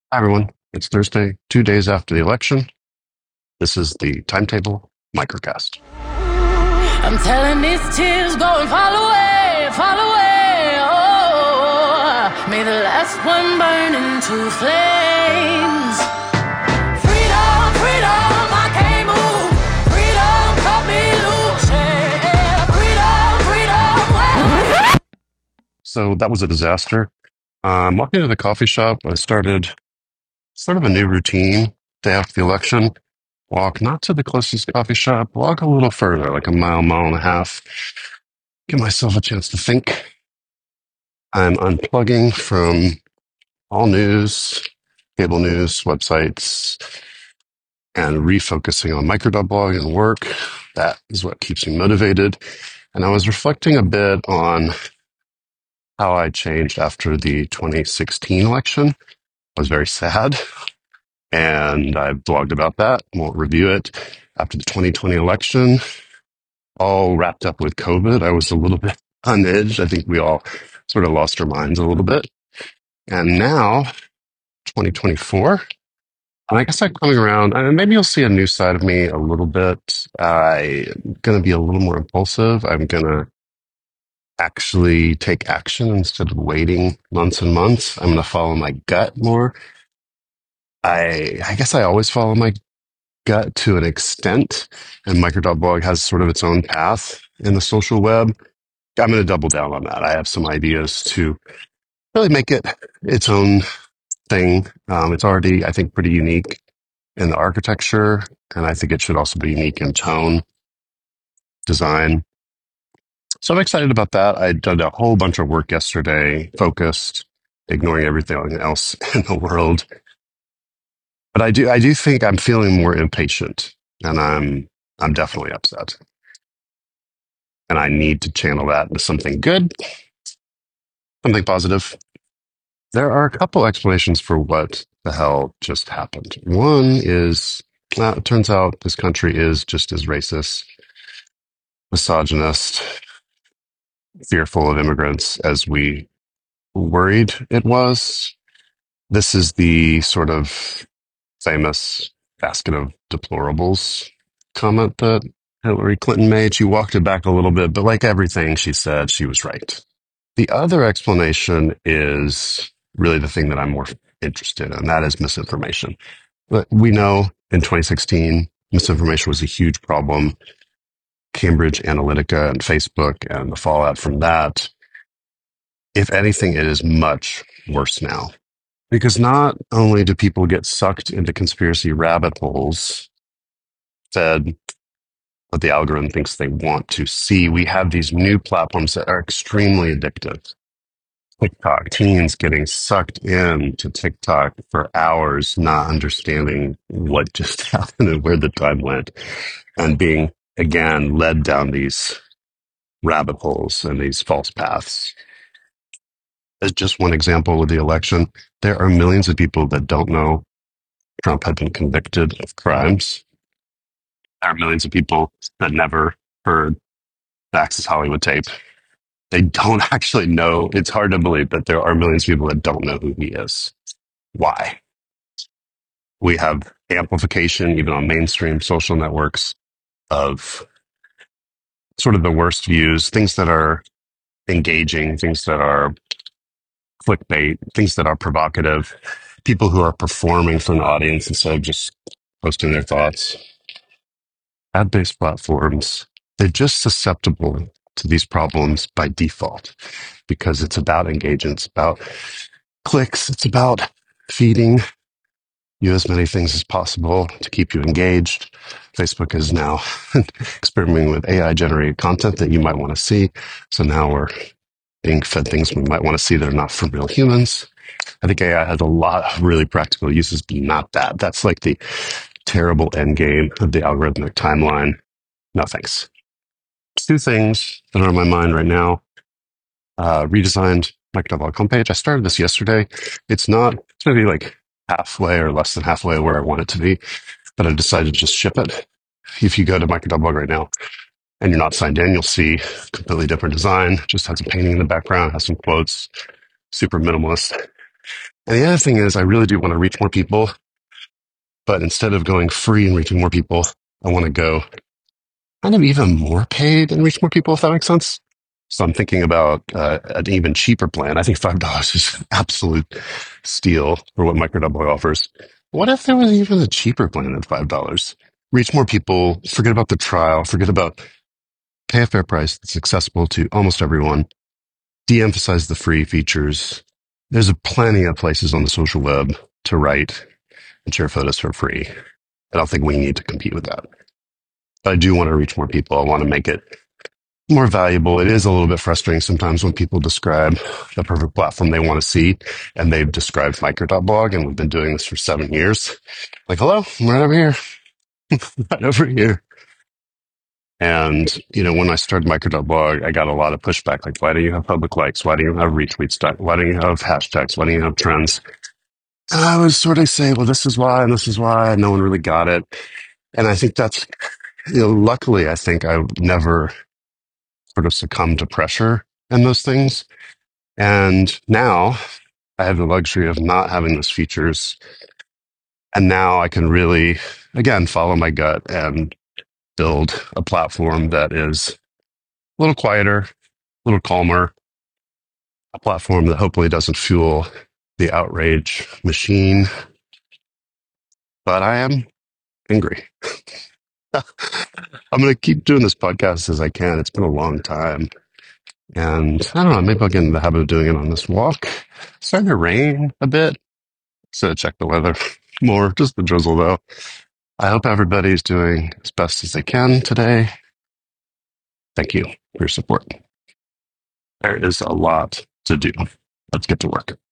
Hi, everyone. It's Thursday, 2 days after the election. This is the Timetable Microcast. I'm telling these tears go and fall away, fall away. Oh, may the last one burn into flames. Freedom, freedom, I can't move. Freedom, cut me loose. Yeah, freedom, freedom. So that was a disaster. I'm walking to the coffee shop. I started sort of a new routine day after the election. Walk not to the closest coffee shop, walk a little further, like a mile and a half. Give myself a chance to think. I'm unplugging from all news, cable news, websites, and refocusing on micro.blog and work. That is what keeps me motivated. And I was reflecting a bit on how I changed after the 2016 election. I was very sad, and I blogged about that. Won't review it. After the 2020 election, all wrapped up with COVID, I was a little bit unhinged. I think we all sort of lost our minds a little bit. And now, 2024, and I guess I'm coming around. And maybe you'll see a new side of me a little bit. I'm going to be a little more impulsive. I'm going to actually take action instead of waiting months and months. I'm going to follow my gut more. I guess I always follow my gut to an extent, and Micro.blog has sort of its own path in the social web. I'm going to double down on that. I have some ideas to really make it its own thing. It's already, I think, pretty unique in the architecture, and I think it should also be unique in tone, design. So I'm excited about that. I did a whole bunch of work yesterday, focused, ignoring everything else in the world. But I do think I'm feeling more impatient, and I'm definitely upset. And I need to channel that into something good, something positive. There are a couple explanations for what the hell just happened. One is, it turns out this country is just as racist, misogynist, fearful of immigrants as we worried it was. This is the sort of famous basket of deplorables comment that Hillary Clinton made. She walked it back a little bit, but like everything she said, she was right. The other explanation is really the thing that I'm more interested in, and that is misinformation. But we know in 2016, misinformation was a huge problem. Cambridge Analytica and Facebook and the fallout from that. If anything, it is much worse now. Because not only do people get sucked into conspiracy rabbit holes, fed what the algorithm thinks they want to see, we have these new platforms that are extremely addictive. TikTok, teens getting sucked into TikTok for hours, not understanding what just happened and where the time went, and being, again, led down these rabbit holes and these false paths. As just one example with the election, there are millions of people that don't know Trump had been convicted of crimes. There are millions of people that never heard the Access Hollywood tape. They don't actually know. It's hard to believe that there are millions of people that don't know who he is. Why? We have amplification, even on mainstream social networks, of sort of the worst views, things that are engaging, things that are clickbait, things that are provocative, people who are performing for an audience instead of just posting their thoughts. Ad-based platforms, they're just susceptible to these problems by default because it's about engagement, it's about clicks, it's about feeding you as many things as possible to keep you engaged. Facebook is now experimenting with AI generated content that you might want to see. So now we're being fed things we might want to see that are not from real humans. I think AI has a lot of really practical uses, but not that. That's like the terrible end game of the algorithmic timeline. No thanks. Two things that are on my mind right now. Redesigned Microsoft homepage. I started this yesterday. It's maybe like halfway or less than halfway where I want it to be, but I decided to just ship it. If you go to Micro.blog right now and you're not signed in, you'll see completely different design. Just has a painting in the background, has some quotes, super minimalist. And the other thing is, I really do want to reach more people, but instead of going free and reaching more people, I want to go kind of even more paid and reach more people, if that makes sense. So I'm thinking about an even cheaper plan. I think $5 is an absolute steal for what MicroDouble offers. What if there was even a cheaper plan than $5? Reach more people, forget about the trial, forget about pay a fair price that's accessible to almost everyone, de-emphasize the free features. There's plenty of places on the social web to write and share photos for free. I don't think we need to compete with that. But I do want to reach more people. I want to make it more valuable. It is a little bit frustrating sometimes when people describe the perfect platform they want to see, and they've described Micro.blog, and we've been doing this for 7 years. Like, hello, I'm right over here, right over here. And, when I started Micro.blog, I got a lot of pushback. Like, why do you have public likes? Why do you have retweets? Why do you have hashtags? Why do you have trends? And I would sort of say, well, this is why, and this is why. And no one really got it. And I think that's, luckily, I think I never sort of succumb to pressure in those things. And now I have the luxury of not having those features. And now I can really, again, follow my gut and build a platform that is a little quieter, a little calmer, a platform that hopefully doesn't fuel the outrage machine. But I am angry. I'm going to keep doing this podcast as I can. It's been a long time. And I don't know, maybe I'll get in the habit of doing it on this walk. It's starting to rain a bit. So check the weather more, just the drizzle though. I hope everybody's doing as best as they can today. Thank you for your support. There is a lot to do. Let's get to work.